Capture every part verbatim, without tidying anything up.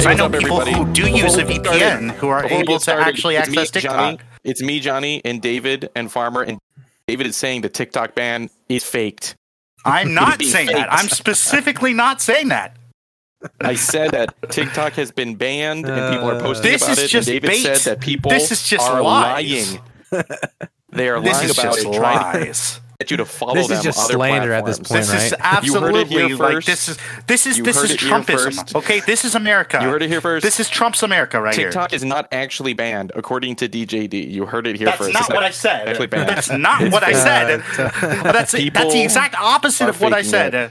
Because Hey, I what's know up, people everybody? who do Before use we a get V P N started- who are before we able get to started, actually it's me, access TikTok. Johnny, it's me, Johnny, and David and Farmer, and David is saying the TikTok ban is faked. I'm not being saying that. faked. I'm specifically not saying that. I said that TikTok has been banned and people are posting This about is it. just and David bait. said that people This is just are lies. lying. They are This lying is about just it, trying to lies. get you to follow This them. is just other slander at this platforms. point, This is right? You heard it here absolutely like first. this is this is You this heard is it here Trumpism. first. Okay, this is America. You heard it here first. This is Trump's America right TikTok here. is not actually banned, according to D J D. You heard it here That's first. not It's what I said. actually banned. That's not what I said. That's that's People the exact opposite are of what I faking said.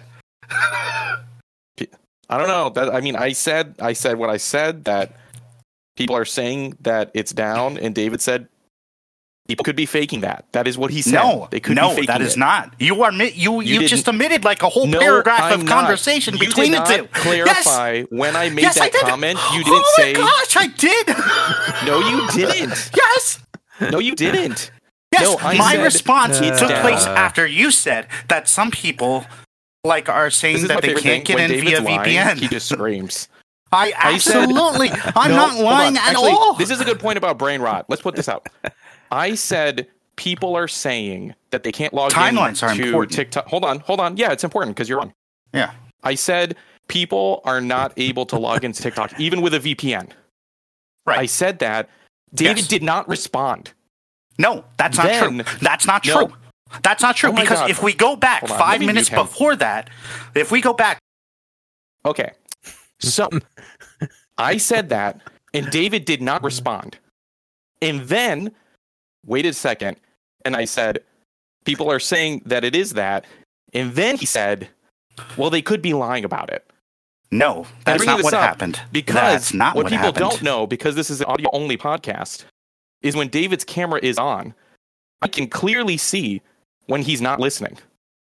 I don't know. That I mean, I said I said what I said, that people are saying that it's down, and David said people could be faking that. That is what he said. No, they could no, be faking that is it. not. You are mi- you you, You just didn't- omitted like a whole No, paragraph I'm of not. conversation You between did the not two. clarify Yes. when I made Yes, I that did. comment. You didn't oh say my gosh, I did. no. You didn't. Yes. No, you didn't. Yes, No, I my said response it's took down. place after you said that some people like are This saying is my that they favorite can't thing. get When in David's via lying, V P N. he just screams. I I said- absolutely, I'm No, not hold lying on. at Actually, all. This is a good point about brain rot. Let's put this out. I said people are saying that they can't log Timelines in are to important. TikTok. Hold on, hold on. Yeah, it's important because you're wrong. Yeah. I said people are not able to log into TikTok even with a V P N. Right. I said that. David Yes. did not respond. No, that's not Then- true. That's not No. true. That's not true Oh my because God. if we go back Hold on, let five me minutes mute him. before that, if we go back, Okay. So I said that, and David did not respond. And then waited a second, and I said, people are saying that it is that. And then he said, well, they could be lying about it. no, that's bringing not this what up happened. Because that's not what, what people happened. don't know, because this is an audio only podcast, is when David's camera is on, I can clearly see when he's not listening.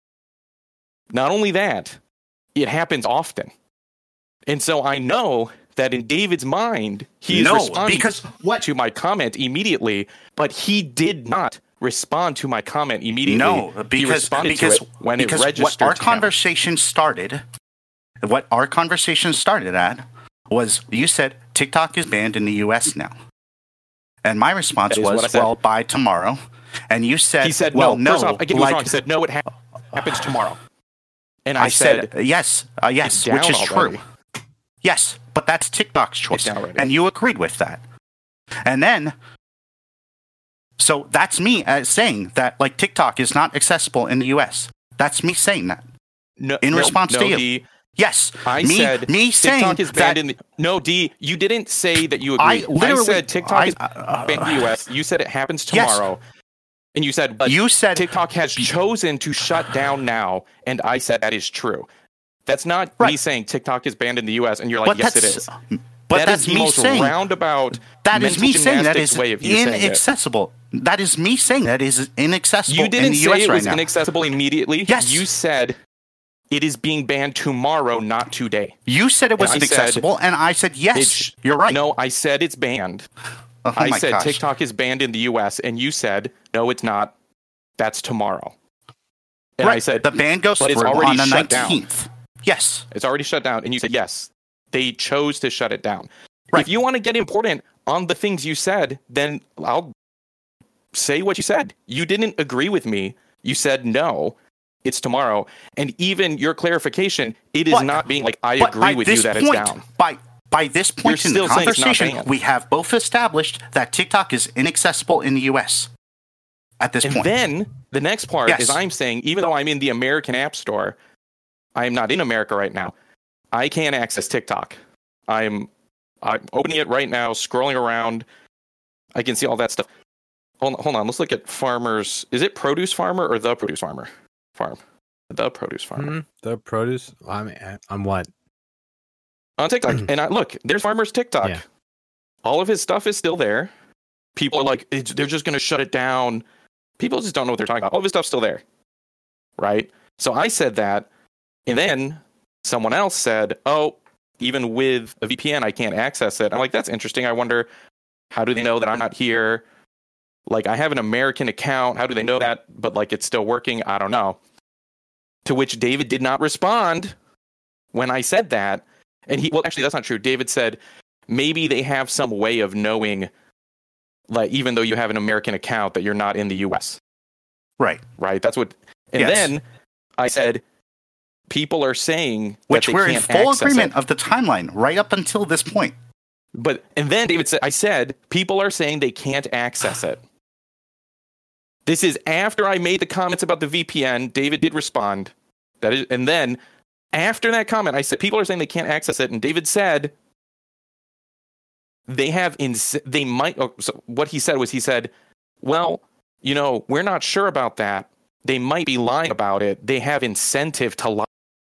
Not only that, it happens often. And so I know that in David's mind, he is No, responding because what? to my comment immediately, but he did not respond to my comment immediately. No, he because responded because to it when because it registered what our to him. conversation started, what our conversation started at was you said TikTok is banned in the U S now, and my response That is what I was, said. well, by tomorrow, and you said, He said, well, no, no, first off, I get it was like wrong. He said, no, it ha- happens tomorrow. And I, I said, yes, uh, yes, down which is already. true. Yes, but that's TikTok's choice, down already. and you agreed with that. And then, so that's me uh, saying that like TikTok is not accessible in the U S. That's me saying that. no, in no, response no, to you. D, Yes, I me, said me saying TikTok is banned that in the... No, D, you didn't say that you I agreed. I, literally said TikTok I- is uh, banned in the U S. You said it happens Yes. tomorrow. And you said, but you said TikTok has chosen to shut down now. And I said that is true. That's not me Right. saying TikTok is banned in the U S. And you're like, but yes, it that's, is. But That that's is the me most saying roundabout that is mental me saying that gymnastics is way of you saying it. inaccessible. That is me saying that is inaccessible You didn't in the say U S it right was now. inaccessible immediately. Yes. You said it is being banned tomorrow, not today. You said it was And I said inaccessible, and I said yes. It's- You're right. No, I said it's banned. oh I my said gosh. TikTok is banned in the U S, and you said, no, it's not. That's tomorrow. And right. I said, the ban goes but it's through already on the shut down. nineteenth. Yes. it's already shut down. And you said, yes, they chose to shut it down. Right. If you want to get important on the things you said, then I'll say what you said. You didn't agree with me. You said, no, it's tomorrow. And even your clarification, it is But- not being like, I But agree by with this you that point, it's down. By by this point You're in the still saying it's not conversation, banned. we have both established that TikTok is inaccessible in the U S at this And point. then the next part Yes. is I'm saying, even though I'm in the American App Store, I am not in America right now. I can't access TikTok. I'm I'm opening it right now, scrolling around. I can see all that stuff. Hold on, hold on. Let's look at farmers. Is it Produce Farmer or the Produce Farmer? Farm. The Produce Farmer. Hmm, the produce. I mean, on what? On TikTok. And I look, there's Farmer's TikTok. Yeah. All of his stuff is still there. People are like, it's, they're just going to shut it down. People just don't know what they're talking about. All of his stuff's still there. Right? So I said that. And then someone else said, oh, even with a V P N, I can't access it. I'm like, that's interesting. I wonder, how do they know that I'm not here? Like, I have an American account. How do they know that? But, like, it's still working? I don't know. To which David did not respond when I said that. And he, well, actually, that's not true. David said maybe they have some way of knowing, like, even though you have an American account, that you're not in the U S. Right. Right. That's what. And Yes. then I said, people are saying Which that they we're in can't full access agreement it. of the timeline right up until this point. But and then David said, I said, people are saying they can't access it. This is after I made the comments about the V P N. David did respond. That is, and then after that comment, I said, people are saying they can't access it. And David said they have, ins- they might, oh, so what he said was he said, well, you know, we're not sure about that. They might be lying about it. They have incentive to lie.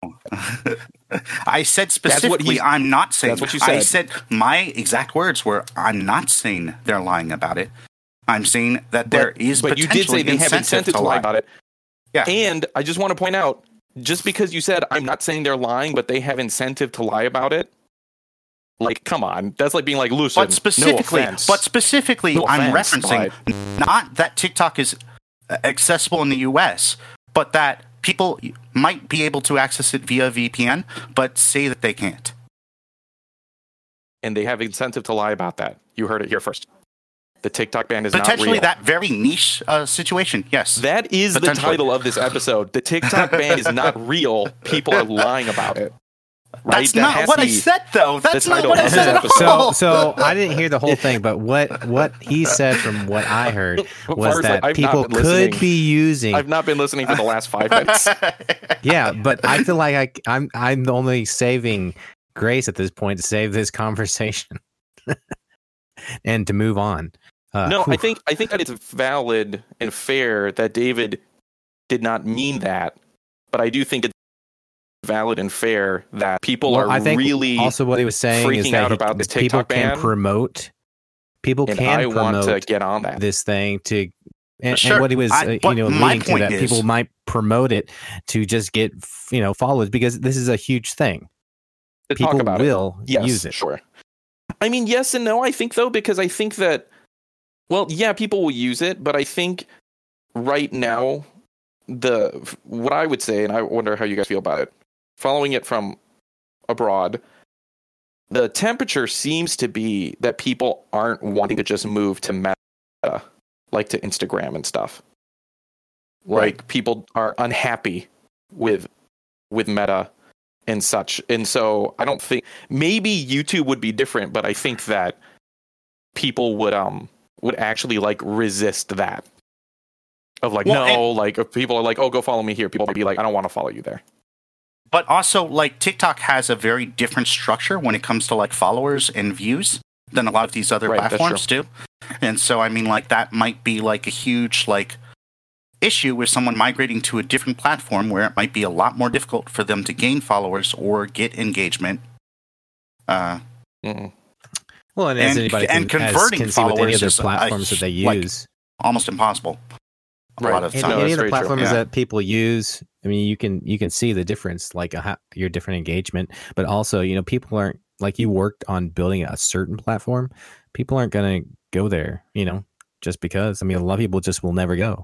I said specifically, he's- I'm not saying. that's what you I said. said my exact words were, I'm not saying they're lying about it. I'm saying that there is But you potentially did say they have incentive to lie about it. Yeah. And I just want to point out, just because you said, I'm not saying they're lying, but they have incentive to lie about it. Like, come on. That's like being like, listen, But specifically, no offense. but specifically, No I'm offense, referencing not that TikTok is accessible in the U S, but that people might be able to access it via V P N, but say that they can't. And they have incentive to lie about that. You heard it here first. The TikTok ban is not Potentially real. that very niche uh, situation, yes. That is the Potentially. title of this episode. The TikTok ban is not real. People are lying about it. Right? That's That not has what to I be said, though. That's the not title what I of said this at episode. all. So, so I didn't hear the whole thing, but what what he said from what I heard But was Far's that like, I've not people been could listening. be using. I've not been listening for the last five minutes. Yeah, but I feel like I, I'm I'm only saving grace at this point to save this conversation and to move on. Uh, No, whew. I think I think that it's valid and fair that David did not mean that, but I do think it's valid and fair that people Well, are I think really also what he was saying is freaking that out he- about this people TikTok can ban. promote people and can I want to promote get on that. this thing to and, Sure. and what he was I- uh, you but know my leading to point that is- people might promote it to just get you know followers because this is a huge thing. To People talk about will it. Yes, use it. sure. I mean, yes and no. I think though, because I think that, well, yeah, people will use it, but I think right now, the what I would say, and I wonder how you guys feel about it, following it from abroad, the temperature seems to be that people aren't wanting to just move to Meta, like to Instagram and stuff. Like people are unhappy with with Meta and such. And so I don't think maybe YouTube would be different, but I think that people would um would actually like resist that. Of like, Well, no, like if people are like, oh, go follow me here. People might be like, I don't want to follow you there. But also, like, TikTok has a very different structure when it comes to, like, followers and views than a lot of these other Right, that's platforms do. And so, I mean, like, that might be, like, a huge, like, issue with someone migrating to a different platform where it might be a lot more difficult for them to gain followers or get engagement. Uh, Mm-mm. Well, and as And- anybody and can, as converting can see with any followers other is, uh, platforms that they like, use, almost impossible a Right. lot of any, times. No, any that's of the very true. platforms Yeah. that people use, I mean, you can you can see the difference, like a, your different engagement, but also, you know, people aren't like you worked on building a certain platform. People aren't going to go there, you know, just because. I mean, a lot of people just will never go.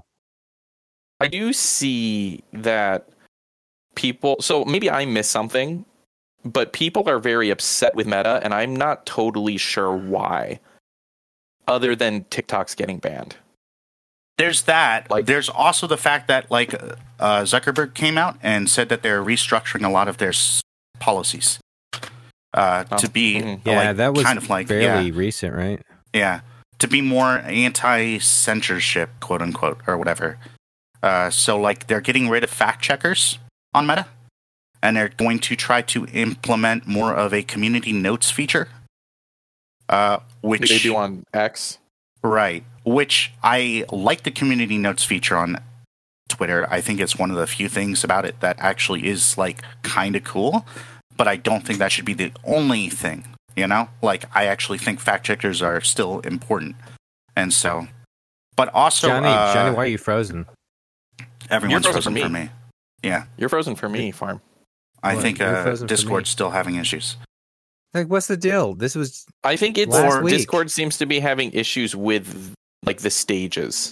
I do see that people, so maybe I missed something, but people are very upset with Meta, and I'm not totally sure why, other than TikTok's getting banned. There's that. Like- There's also the fact that, like, uh, Zuckerberg came out and said that they're restructuring a lot of their s- policies uh, Oh, to be mhm. Yeah, like, that was kind of like fairly yeah, recent, right? yeah, to be more anti-censorship, quote unquote, or whatever. Uh, so, like, they're getting rid of fact checkers on Meta, and they're going to try to implement more of a community notes feature. Uh, which They do on X. Right. Which I like the community notes feature on Twitter. I think it's one of the few things about it that actually is like kind of cool, but I don't think that should be the only thing, you know? Like I actually think fact checkers are still important. And so but also Johnny, uh, Johnny, why are you frozen? everyone's You're frozen, frozen for for me. me. Yeah. You're frozen for me, Farm. I What? think You're uh, frozen for Discord's me. still having issues. Like, what's the deal? This was I think it's Last week. Discord seems to be having issues with like the stages.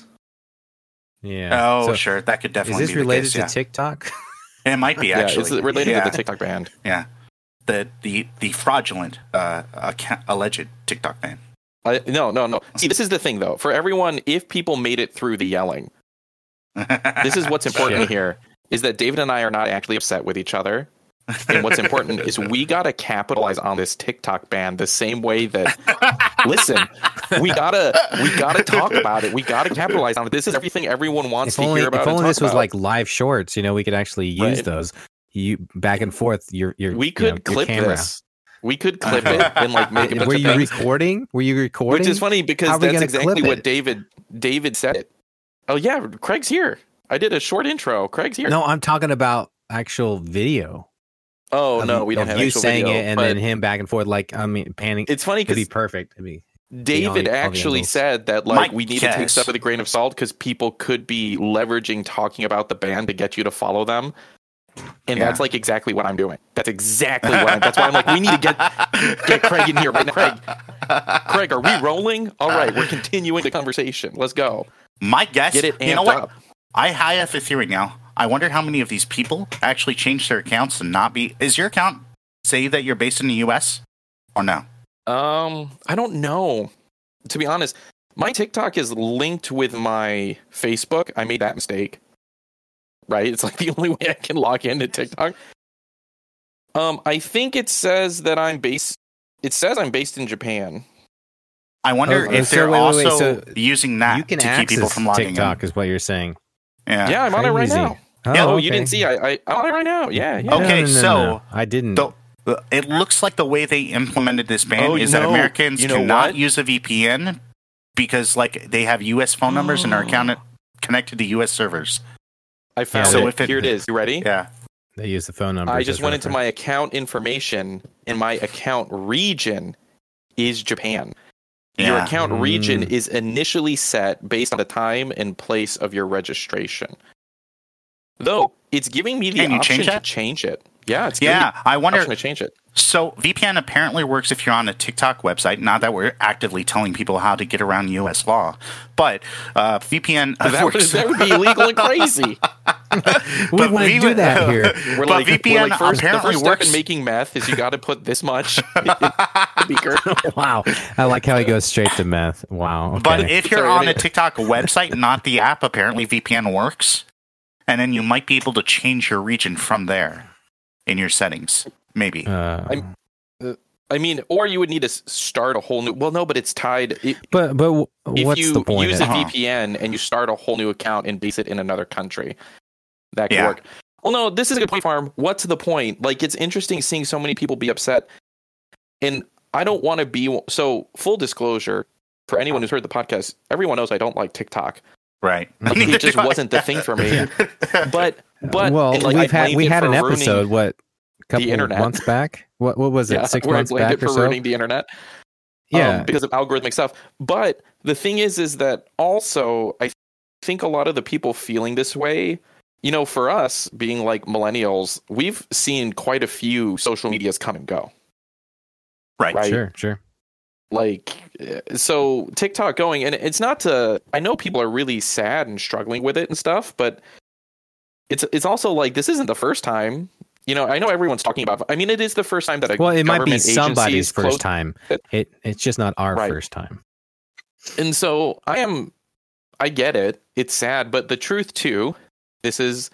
yeah. Oh, So, sure. That could is definitely this be related the case, to yeah. TikTok? It might be Yeah, actually. it's related yeah. to the TikTok ban. Yeah. the the the fraudulent uh, account, alleged TikTok ban. I, no, no, no. See, this is the thing, though. For everyone, if people made it through the yelling, this is what's important here, is that David and I are not actually upset with each other. And what's important is we got to capitalize on this TikTok ban the same way that, listen, we got to we gotta talk about it. We got to capitalize on it. This is everything everyone wants if to only, hear about. If only this was about. like live shorts, you know, we could actually use Right. those. You back and forth. Your your We you could know, your clip camera. this. We could clip it and like make a bunch Were of you things. recording? Were you recording? Which is funny How because are we that's gonna exactly clip what it? David David said. It. Oh yeah, Craig's here. I did a short intro. Craig's here. No, I'm talking about actual video. oh of- no, we don't of have you actual saying video, it and but then him back and forth. Like I mean, panning. it's funny It'd be because perfect. It'd be David all the actually angles. said that like Mike, we need to take yes. stuff with a grain of salt because people could be leveraging talking about the band to get you to follow them. And Yeah. that's like exactly what I'm doing. That's exactly what I'm. That's why I'm like, we need to get get Craig in here right now. Craig, Craig, are we rolling? All right, we're continuing the conversation. Let's go. My guess, Get it amped you know what? up. I, I have a theory now. I wonder how many of these people actually change their accounts and not be. Is your account say that you're based in the U S or no? Um, I don't know. To be honest, my TikTok is linked with my Facebook. I made that mistake. Right? It's like the only way I can log into TikTok. Um, I think it says that I'm based. It says I'm based in Japan. I wonder Oh, if so they're wait, wait, wait, also so using that you can to keep people access from logging TikTok, is what you're saying. in. Yeah. Yeah, I'm on it right Crazy. now. Oh, Yeah, Oh, okay. you didn't see? I, I I'm on it right now. Yeah, yeah. No, Okay, no, no, no, so no. I didn't. The, it looks like the way they implemented this ban Oh, is that no. Americans You know cannot what? use a V P N because, like, they have U S phone numbers and are account- connected to U S servers. I found So it. if it- Here it is. You ready? Yeah. They use the phone number. I just went into my account information, and my account region is Japan. Your Yeah. account region Mm. is initially set based on the time and place of your registration. Though it's giving me the Can you option change to that? change it. Yeah, it's giving Yeah. me I the wonder. option to change it. So V P N apparently works if you're on a TikTok website. Not that we're actively telling people how to get around U S law, but uh, V P N That would, works. that would be illegal and crazy. we but wouldn't we do would- that here. We're But like, V P N we're like first, the apparently first step works- in making meth is you got to put this much in the beaker. Wow, I like how he goes straight to meth. Wow. But okay. if you're Sorry, on a idiot. TikTok website, not the app, apparently V P N works, and then you might be able to change your region from there in your settings. Maybe. Uh, I'm- I mean, or you would need to s- start a whole new. Well, no, but it's tied. It, but but w- if what's you the point? use of- a Uh-huh. V P N and you start a whole new account and base it in another country, that could Yeah. work. Well, no, this is a good point, Farm. What's the point? Like, it's interesting seeing so many people be upset, and I don't want to be. So, full disclosure for anyone who's heard the podcast, everyone knows I don't like TikTok. Right. Like, it just wasn't the thing for me. But but well, and, like, I we've had blamed we it had for an ruining episode what a couple internet. months back. What what was it? yeah, Six where I months blamed back it or for so? ruining the internet. Yeah. um, because of algorithmic stuff. But the thing is, is that also I think a lot of the people feeling this way, you know, for us being like millennials, we've seen quite a few social medias come and go. Right. Right. Sure, sure. Like, uh, so TikTok going, and it's not to. I know people are really sad and struggling with it and stuff, but it's it's also like this isn't the first time. You know, I know everyone's talking about. I mean, it is the first time that a Well, it might be government somebody's agency's first closed- time. it. It it's just not our Right. first time. And so I am, I get it. It's sad, but the truth too, this is,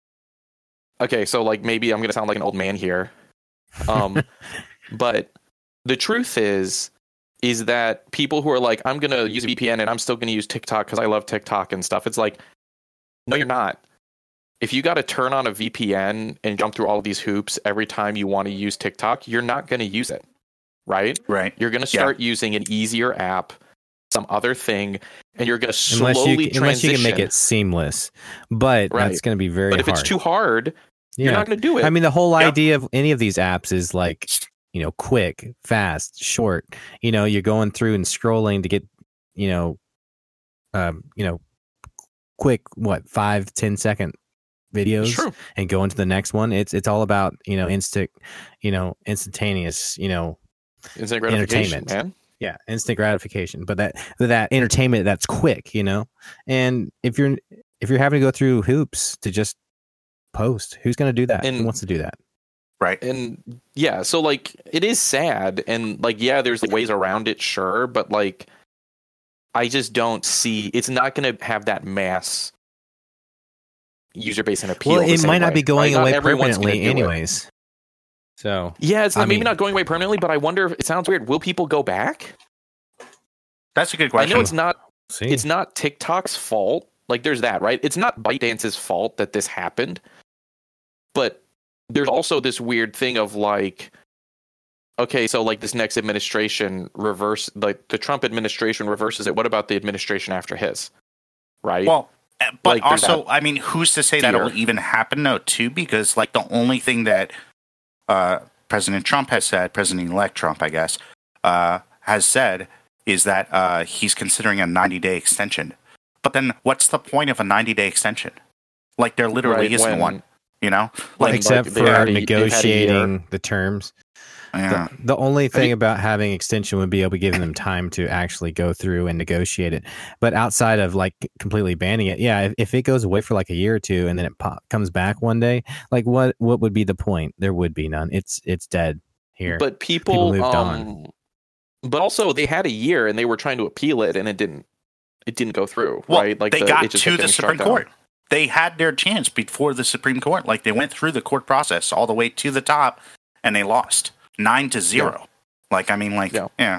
okay, so like maybe I'm going to sound like an old man here. Um, but the truth is, is that people who are like, I'm going to use a V P N and I'm still going to use TikTok because I love TikTok and stuff. It's like, no, you're not. If you got to turn on a V P N and jump through all of these hoops every time you want to use TikTok, you're not going to use it, right? Right. You're going to Yeah. start using an easier app, some other thing, and you're going to Unless slowly you unless you can make transition. it seamless, but Right. that's going to be very But if hard. it's too hard, yeah. you're not going to do it. I mean, the whole Yeah. idea of any of these apps is like, you know, quick, fast, short. You know, you're going through and scrolling to get, you know, um, you know, quick, what, five, ten second videos It's true. and go into the next one. It's it's all about, you know, instant, you know, instantaneous, you know, Instant gratification, entertainment. man. yeah, instant gratification. But that that entertainment that's quick, you know. And if you're if you're having to go through hoops to just post, who's going to do that? And- Who wants to do that? Right. And yeah, so like it is sad, and like yeah, there's ways around it, sure, but like I just don't see it's not going to have that mass user base and appeal. Well, it might not way, be going right? away Not everyone's gonna permanently, do it. anyways. So yeah, it's not, I maybe mean- not going away permanently, but I wonder if it sounds weird. Will people go back? That's a good I question. know it's not see. it's not TikTok's fault. Like there's that, right? It's not ByteDance's fault that this happened. But there's also this weird thing of like, okay, so like this next administration reverse, like the Trump administration reverses it. What about the administration after his? Right? Well, uh, but Like, there's also, that I mean, who's to say fear. that'll even happen, though, too? Because, like, the only thing that uh, President Trump has said, President-elect Trump, I guess, uh, has said is that uh, he's considering a ninety-day extension. But then what's the point of a ninety-day extension? Like, there literally Right, isn't when- one, you know? when, Like, Except like, they for had a- they've had a year. negotiating the terms. yeah. The, the only thing mean- about having extension would be able to give them time to actually go through and negotiate it. But outside of like completely banning it, yeah, if, if it goes away for like a year or two and then it pop, comes back one day, like what what would be the point? There would be none. It's it's dead here. But people, People moved um, on. But also, they had a year and they were trying to appeal it, and it didn't. It didn't go through, Well, right? Like they the, got it just to kept the getting struck Supreme down. Court. They had their chance before the Supreme Court. Like, they went through the court process all the way to the top, and they lost nine to zero. Like, I mean, like, Yeah. yeah.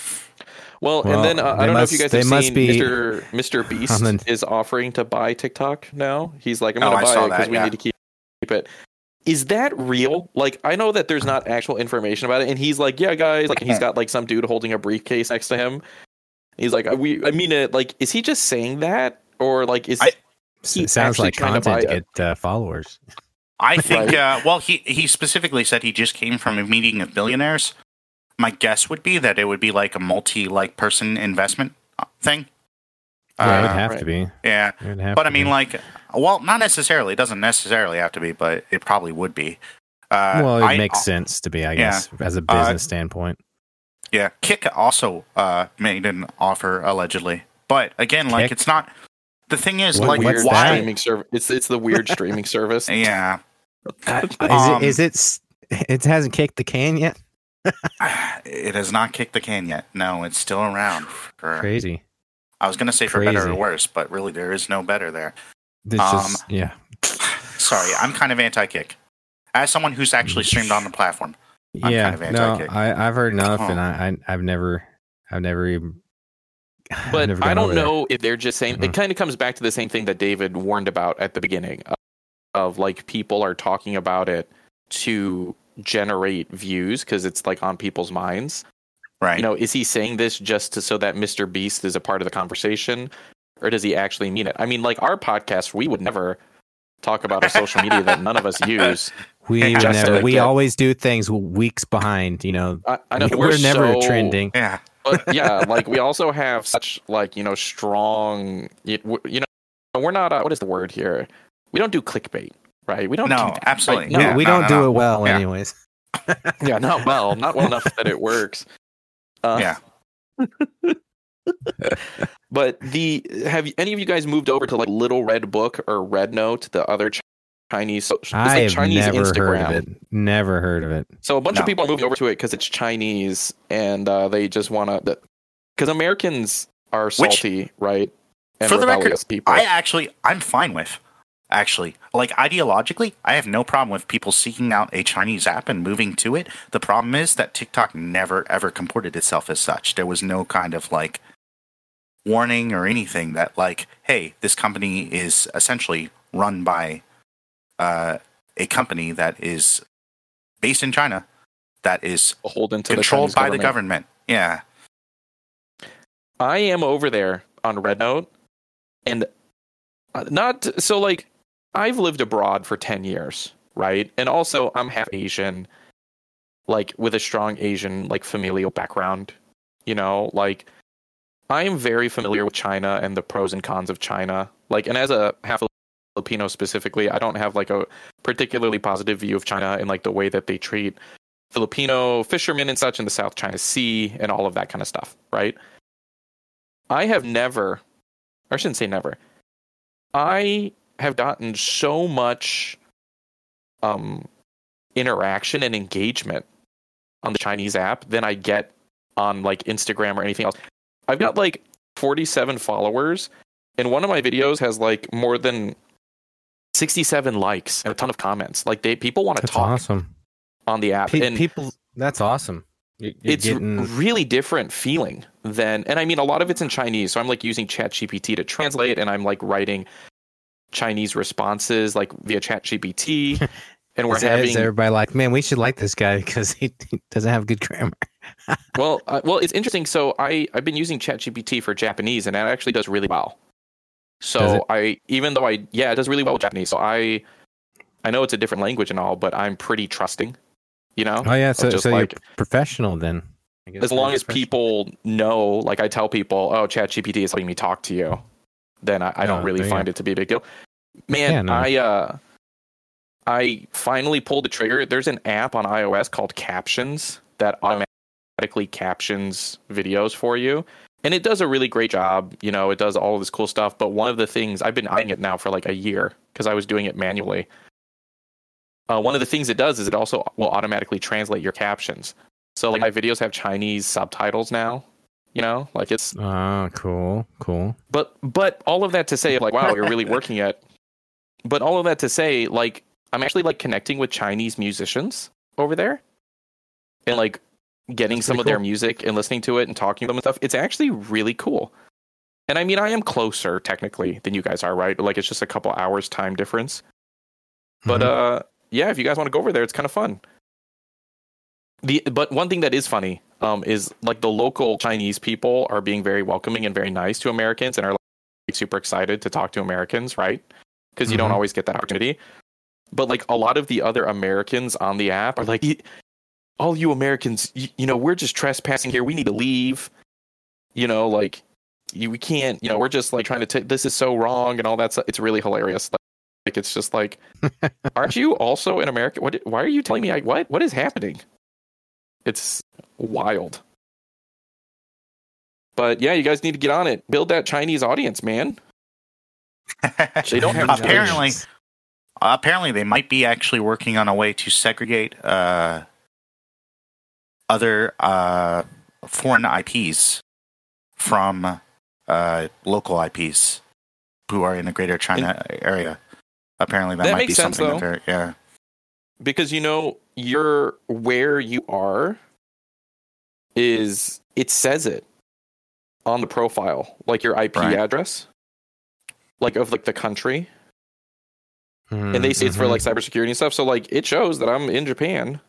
Well, Well, and then uh, they I don't know must- if you guys they have must seen be Mister Mister Beast on the- is offering to buy TikTok now. He's like, I'm Oh, going I to buy saw it because that, we yeah. need to keep keep it. Is that real? Like, I know that there's not actual information about it, and he's like, yeah, guys, like, he's got like some dude holding a briefcase next to him. He's like, we, I mean it. Like, is he just saying that, or like, is I- he it sounds actually like trying to content to, buy it? get uh, followers. I think, Right. uh, well, he, he specifically said he just came from a meeting of billionaires. My guess would be that it would be like a multi like person investment uh, thing. Yeah, it would Uh, have right. to be. yeah. It would have But to I mean, be. like, well, not necessarily. It doesn't necessarily have to be, but it probably would be. Uh, well, it I- makes sense to be, I yeah. guess, as a business standpoint. Yeah, Kick also uh, made an offer allegedly, but again, like Kick? it's not. The thing is, What- like, weird what's why? streaming service. It's it's the weird streaming service. Yeah, Is Um, it? Is it? s- It hasn't kicked the can yet. it has not kicked the can yet. No, it's still around. For, Crazy. I was gonna say for better or Crazy. worse, but really there is no better there. This Um, just yeah. Sorry, I'm kind of anti-Kick. As someone who's actually streamed on the platform, I'm yeah, kind of no, anti-kick. I, I've heard enough, Oh. and I, I, I've never, I've never even. I've But never I gone don't over there. know if they're just saying it Mhm. kind of comes back to the same thing that David warned about at the beginning of, of like people are talking about it to generate views because it's like on people's minds. right? You know, is he saying this just to, so that Mister Beast is a part of the conversation, or does he actually mean it? I mean, like our podcast, we would never talk about a social media that none of us use. We would Just never. to We get- always do things weeks behind. You know, I, I know we're, we're, never so- trending. yeah, But yeah, like we also have such like you know strong. You you know, we're not. Uh, what is the word here? We don't do clickbait, right? We don't. No, do that. absolutely. Like, no, Yeah, we no, don't no, do no. it well, Yeah. anyways. yeah, not well, not well enough that it works. Uh, Yeah. But the have you- any of you guys moved over to like Little Red Book or Red Note, the other Ch- Chinese? So, it's I like have Chinese never Instagram. heard of it. Never heard of it. So a bunch No. of people are moving over to it because it's Chinese, and uh, they just want to. Because Americans are salty, right? And For the record, rebellious people. I actually, I'm fine with. Actually, like ideologically, I have no problem with people seeking out a Chinese app and moving to it. The problem is that TikTok never ever comported itself as such. There was no kind of like warning or anything that like, hey, this company is essentially run by uh, a company that is based in China that is beholden to controlled the by Chinese the government. government. Yeah. I am over there on Red Note, and uh, not so like I've lived abroad for ten years, right? And also I'm half Asian, like with a strong Asian like familial background, you know, like I am very familiar with China and the pros and cons of China. Like, and as a half Filipino specifically, I don't have like a particularly positive view of China and like the way that they treat Filipino fishermen and such in the South China Sea and all of that kind of stuff, right? I have never, or I shouldn't say never, I have gotten so much um, interaction and engagement on the Chinese app than I get on like Instagram or anything else. I've got like forty-seven followers, and one of my videos has like more than sixty-seven likes and a ton of comments. Like they people want to That's talk awesome. on the app. Pe- and people, that's awesome. You're, you're it's getting... really different feeling than, and I mean, a lot of it's in Chinese. So I'm like using ChatGPT to translate, and I'm like writing Chinese responses like via ChatGPT. And we're is, having is everybody like, man, we should like this guy because he, he doesn't have good grammar. well, uh, well, it's interesting. So I I've been using ChatGPT for Japanese, and that actually does really well. So I, even though I, yeah, it does really well with Japanese. So I, I know it's a different language and all, but I'm pretty trusting. You know? Oh yeah, so just so like, you're professional then. I guess as long as people know, like I tell people, oh, ChatGPT is letting me talk to you, then I, I don't Oh, really find yeah. it to be a big deal. Man, Yeah, no. I uh, I finally pulled the trigger. There's an app on iOS called Captions that automatically captions videos for you. And it does a really great job. You know, it does all of this cool stuff. But one of the things, I've been eyeing it now for like a year because I was doing it manually. Uh, one of the things it does is it also will automatically translate your captions. So like my videos have Chinese subtitles now, you know, like it's, Oh, cool, cool. but, but all of that to say like, wow, you're really working at, but all of that to say, like, I'm actually like connecting with Chinese musicians over there and like getting That's some pretty of their cool. music and listening to it and talking to them and stuff. It's actually really cool. And I mean, I am closer technically than you guys are, right? Like it's just a couple hours time difference. But Mhm. uh, yeah, if you guys want to go over there, it's kind of fun. The but one thing that is funny um, is like the local Chinese people are being very welcoming and very nice to Americans and are like super excited to talk to Americans, right? Because you don't Mhm. always get that opportunity. But like a lot of the other Americans on the app are like, all you Americans, you, you know, we're just trespassing here. We need to leave. You know, like you, we can't. You know, we're just like trying to. T- this is so wrong and all that stuff. It's really hilarious. Like, like it's just like, aren't you also in America? What? Why are you telling me? I, what? What is happening? It's wild. But yeah, you guys need to get on it. Build that Chinese audience, man. They don't have apparently. Chinese. Apparently, they might be actually working on a way to segregate uh, other uh, foreign I Ps from uh, local I Ps who are in the Greater China area. Apparently, that, That might makes be sense, something. though. That they're, yeah, Because, you know, you're where you are is, it says it on the profile, like your I P Right. address, like of like the country. Mhm, And they say it's for mhm. like cybersecurity and stuff. So like it shows that I'm in Japan.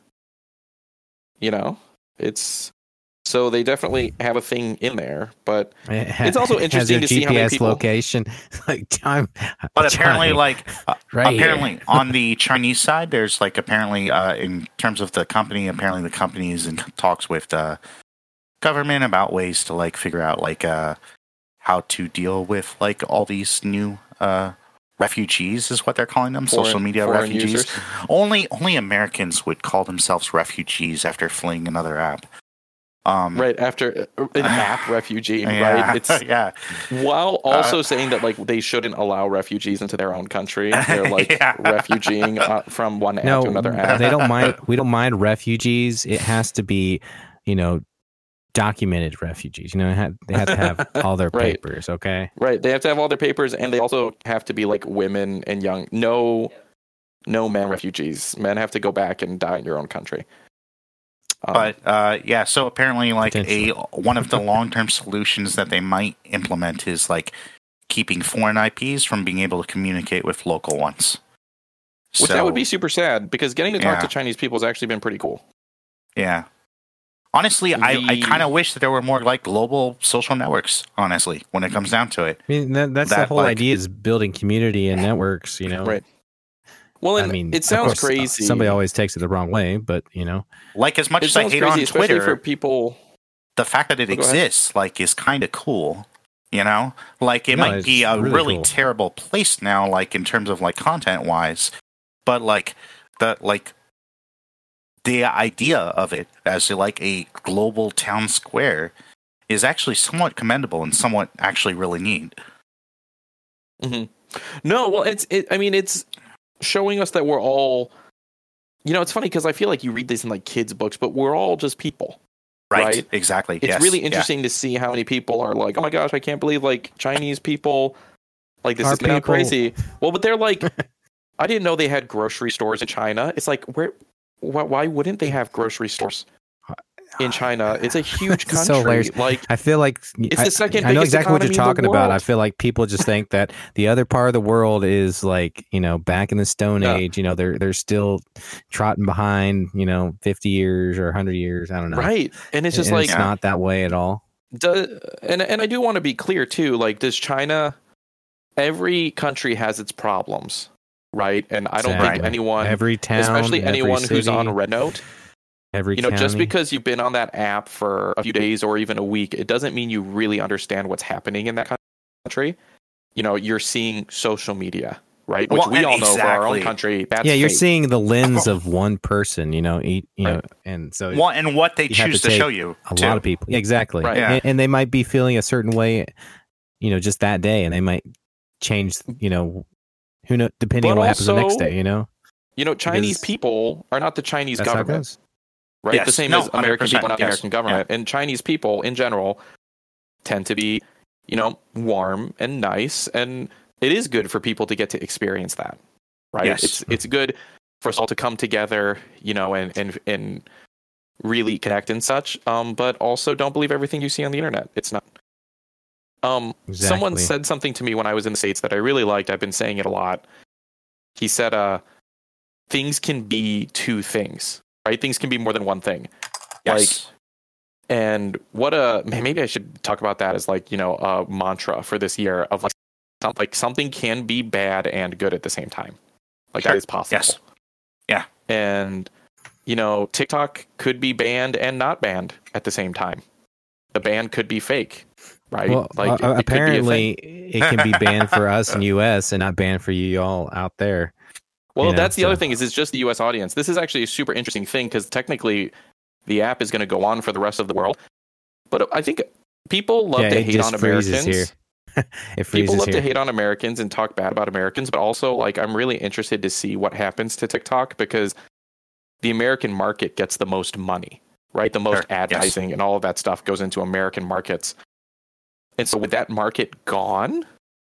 You know, it's so they definitely have a thing in there. But It ha- it's also has interesting your to see how many G P S people- location, like time. but apparently, time. like uh, Right here. apparently on the Chinese side, there's like apparently uh, in terms of the company, apparently the company is in talks with the government about ways to like figure out like uh, how to deal with like all these new uh, refugees is what they're calling them, social Foreign- media foreign refugees. users. Only only Americans would call themselves refugees after fleeing another app. Um, Right after uh, an app refugee, yeah, right? It's yeah. while also Uh, saying that like they shouldn't allow refugees into their own country. They're like Yeah. refugeeing uh, from one app No, to another app. they don't mind. We don't mind refugees. It has to be, you know, documented refugees. You know, ha- they have to have all their Right. papers. Okay. Right. They have to have all their papers, and they also have to be like women and young. No, no men refugees. Men have to go back and die in your own country. Um, But uh, yeah, so apparently, like a Potentially. one of the long-term solutions that they might implement is like keeping foreign I Ps from being able to communicate with local ones. which So, that would be super sad because getting to talk Yeah. to Chinese people has actually been pretty cool. yeah. Honestly, I, I The- kind of wish that there were more like global social networks. Honestly, when it comes down to it, I mean, that, that's the That, whole like- idea is building community and networks. You know, Right. Well, and I mean, it of sounds course, crazy. Somebody always takes it the wrong way, but you know, like as much it as I sounds hate crazy, on especially Twitter, for people. the fact that it Oh, go ahead. exists like is kind of cool. You know, like it No, might be it's a really really cool. terrible place now, like in terms of like content wise, but like the like the idea of it as like a global town square is actually somewhat commendable and somewhat actually really neat. Mhm. No, well, it's. It, I mean, it's showing us that we're all you know, it's funny because I feel like you read this in like kids' books, but we're all just people. Right. Right? Exactly. It's yes. really interesting yeah. to see how many people are like, oh my gosh, I can't believe like Chinese people, like this Our is now people. crazy. Well, but they're like, I didn't know they had grocery stores in China. It's like, where, wh- why wouldn't they have grocery stores in China? It's a huge country. So hilarious. Like, I feel like it's I, the second I know biggest exactly what you're economy in the talking about. I world. feel like people just think that the other part of the world is like, you know, back in the Stone Yeah. Age. You know, they're they're still trotting behind, you know, fifty years or one hundred years. I don't know. Right. And it's just And like, it's not that way at all. do, and and I do want to be clear too. Like, does China? Every country has its problems, right? And I don't Exactly. think anyone, Every town, especially every anyone who's city, on Rednote, every you know, just county. because you've been on that app for a few days or even a week, it doesn't mean you really understand what's happening in that country. You know, you're seeing social media, right? Which Well, we and all know for our own exactly. country. That's yeah, you're fake. seeing the lens of one person, you know, eat, you Right. know, and so Well, and what they you have choose to to, show take you. a too. lot of people. Yeah, exactly. Right. Yeah. And, and they might be feeling a certain way, you know, just that day, and they might change, you know, who know, depending But on what happens the next also, day, you know? You know, Chinese Because people are not the Chinese That's how it government, goes. right? Yes. The same No, as American people, not the yes. American government. And Chinese people in general tend to be, you know, warm and nice, and it is good for people to get to experience that, right? Yes. It's it's good for us all to come together, you know, and and and really connect and such. Um, but also don't believe everything you see on the internet. It's not. Um, someone Exactly. said something to me when I was in the States that I really liked. I've been saying it a lot. He said, uh, things can be two things, right? Things can be more than one thing. Yes. And what a, maybe I should talk about that as like, you know, a mantra for this year of like, some- like something can be bad and good at the same time. Like Sure. that is possible. Yes. Yeah. And, you know, TikTok could be banned and not banned at the same time. The ban could be fake, right? Well, like uh, it, it could be a apparently, thing. it can be banned for us in the U S and not banned for you all out there. Well, you know, that's the so- other thing is it's just the U S audience. This is actually a super interesting thing because technically the app is going to go on for the rest of the world. But I think people love Yeah, to it hate just on freezes Americans. here. It freezes People love here. to hate on Americans and talk bad about Americans, but also like I'm really interested to see what happens to TikTok because the American market gets the most money, right? The most Sure, yes. advertising and all of that stuff goes into American markets. And so with that market gone,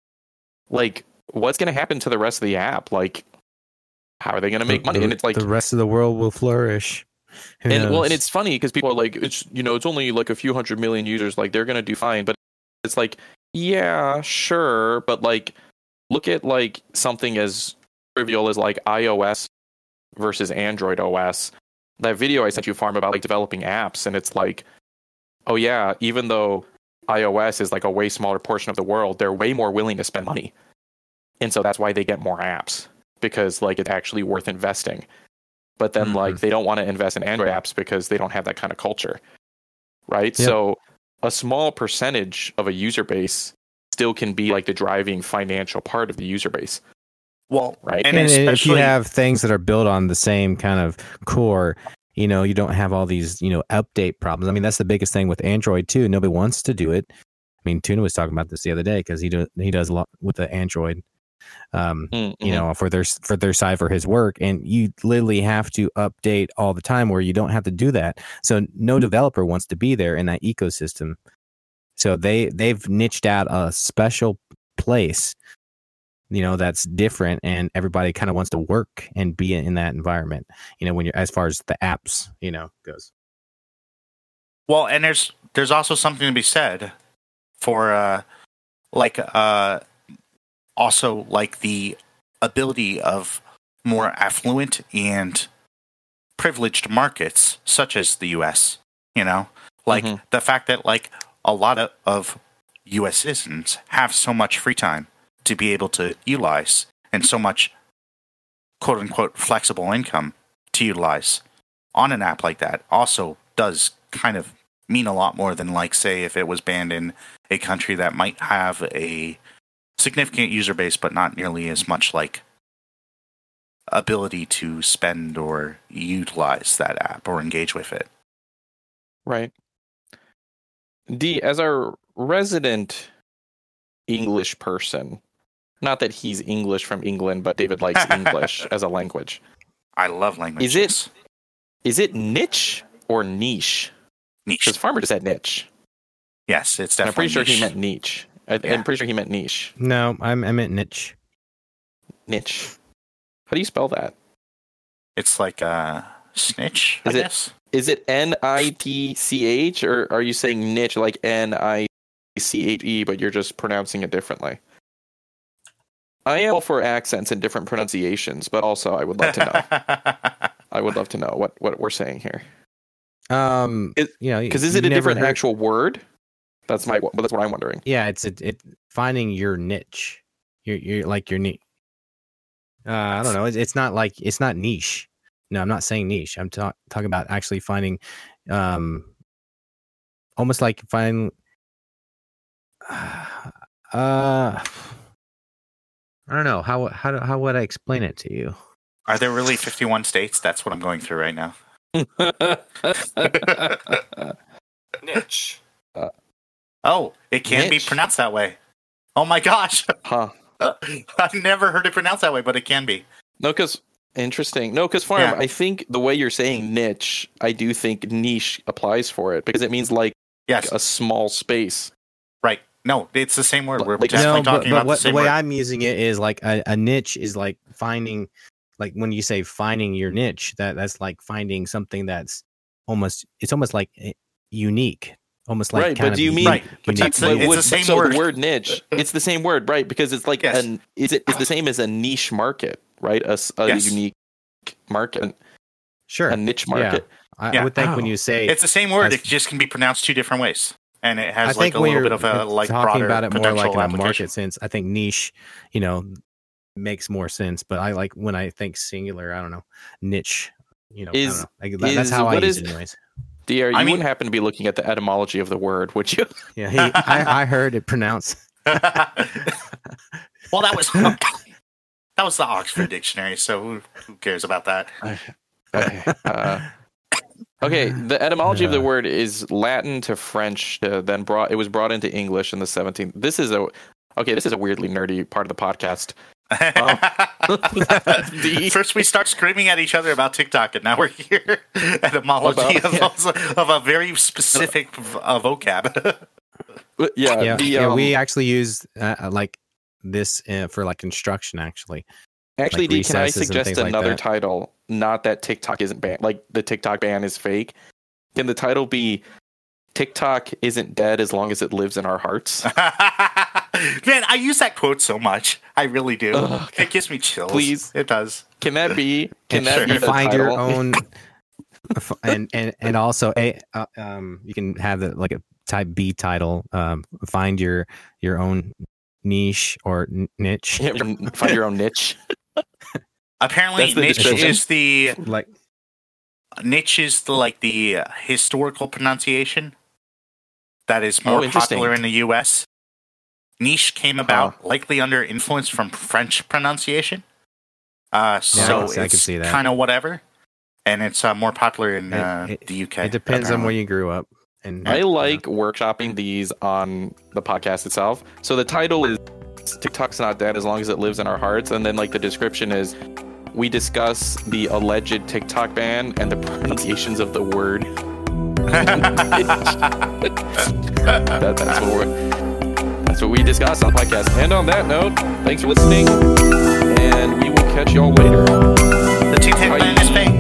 like what's going to happen to the rest of the app? Like how are they going to make money? The- And it's like the rest of the world will flourish. Who and well, knows? and it's funny because people are like, it's you know, it's only like a few hundred million users, like they're gonna do fine. But it's like, yeah, sure, but like, look at like something as trivial as like iOS versus Android O S. That video I sent you, Farm, about like developing apps, and it's like, oh yeah, even though iOS is like a way smaller portion of the world, they're way more willing to spend money, and so that's why they get more apps because like it's actually worth investing. But then, Mhm. like, they don't want to invest in Android apps because they don't have that kind of culture, right? Yep. So, a small percentage of a user base still can be like the driving financial part of the user base, Well, right? and And if you especially have things that are built on the same kind of core, you know, you don't have all these, you know, update problems. I mean, that's the biggest thing with Android too. Nobody wants to do it. I mean, Tuna was talking about this the other day because he do, he does a lot with the Android, um, Mm-hmm. you know, for their for their side for his work, and you literally have to update all the time where you don't have to do that. So no developer wants to be there in that ecosystem. So they they've niched out a special place, you know, that's different, and everybody kind of wants to work and be in that environment, you know, when you're as far as the apps, you know, goes. Well, and there's there's also something to be said for uh like uh also like the ability of more affluent and privileged markets such as the U S, you know? Like Mhm. the fact that like a lot of, of U S citizens have so much free time to be able to utilize and so much quote unquote flexible income to utilize on an app like that also does kind of mean a lot more than like say if it was banned in a country that might have a significant user base but not nearly as much like ability to spend or utilize that app or engage with it. Right. D, as our resident English person, not that he's English from England, but David likes English as a language. I love languages. Is it is it niche or niche? niche? Because Farmer just said niche. Yes, it's And I'm definitely pretty sure niche. he meant niche. I, Yeah. I'm pretty sure he meant niche. No, I'm I meant niche. Niche. How do you spell that? It's like a snitch, Is I it- guess. Is it N I T C H or are you saying niche like N I C H E, but you're just pronouncing it differently? I am all for accents and different pronunciations, but also I would love to know. I would love to know what, what we're saying here. Um, Is- you know, Because is you it a never different heard- actual word? That's my. Well, that's what I'm wondering. Yeah, it's it, it finding your niche. You're you're like your niche. Uh, I don't know. It's, it's not like it's not niche. No, I'm not saying niche. I'm ta- talking about actually finding, um, almost like finding. Uh, I don't know how how how would I explain it to you? Are there really fifty-one states? That's what I'm going through right now. Niche. Oh, it can be Niche. pronounced that way. Oh my gosh. Huh. I've never heard it pronounced that way, but it can be. No, because interesting. No, because farm. Yeah. I think the way you're saying niche, I do think niche applies for it because it means like Yes, a small space. right. No, it's the same word. We're Like- definitely no, but, talking but about what, the same way word. I'm using it is like a, a niche is like finding, like when you say finding your niche, that that's like finding something that's almost it's almost like eh, unique, almost like Right, kind but of do you mean- Right, but unique. that's the- But it's would- the same so word. the word niche, it's the same word, right? Because it's like Yes. an is it is the same as a niche market, right? A, s- a Yes. unique market, Sure, a niche Yeah. market. I, Yeah. I would think when Oh. you say It's the same word. As- It just can be pronounced two different ways, and it has I like think a when little you're bit of a like talking broader about it more potential like in a application. market sense, I think niche, you know, makes more sense. But I like when I think singular, I don't know, niche, you know, I Is- don't know. Like, that- that's is- how I what use is- it anyways. D R, you I mean- wouldn't happen to be looking at the etymology of the word, would you? Yeah, he, I, I heard it pronounced. well, that was that was the Oxford Dictionary. So who, who cares about that? Okay. Uh, okay. The etymology of the Yeah. word is Latin to French. Uh, then brought it was brought into English in the seventeenth. This is a okay. This is a weirdly nerdy part of the podcast. The- First, we start screaming at each other about TikTok, and now we're here. Etymology About- of, of a very specific v- uh, vocab. Yeah. yeah, the, yeah, um, we actually use uh, like this uh, for like construction. Actually, Actually, like D, can I recesses and suggest things like another that. title? Not that TikTok isn't banned. Like the TikTok ban is fake. Can the title be TikTok isn't dead as long as it lives in our hearts? Man, I use that quote so much. I really do. Ugh. It gives me chills. Please. It does. Can that be? Can that Sure. be the find your title? own, f- and and and also a uh, um, you can have the like a type B title. Um, find your your own niche or n- niche. Yeah, find your own niche. Apparently, That's the niche description. is the Like niche is the like the uh, historical pronunciation that is Oh, more interesting. popular in the U S. Niche came about likely under influence from French pronunciation. Uh, so can see- I can it's see that. kind of whatever, and it's uh, more popular in uh, It- it- the U K. it depends on where apparently. you grew up. And I like workshopping these on the podcast itself. So the title is TikTok's not dead as long as it lives in our hearts, and then like the description is we discuss the alleged TikTok ban and the pronunciations of the word. that, that's what we're, that's what we discuss on the podcast. And on that note, thanks for listening, and we will catch y'all later. The TikTok ban is fake.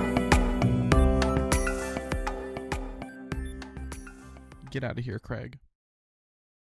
Get out of here, Craig.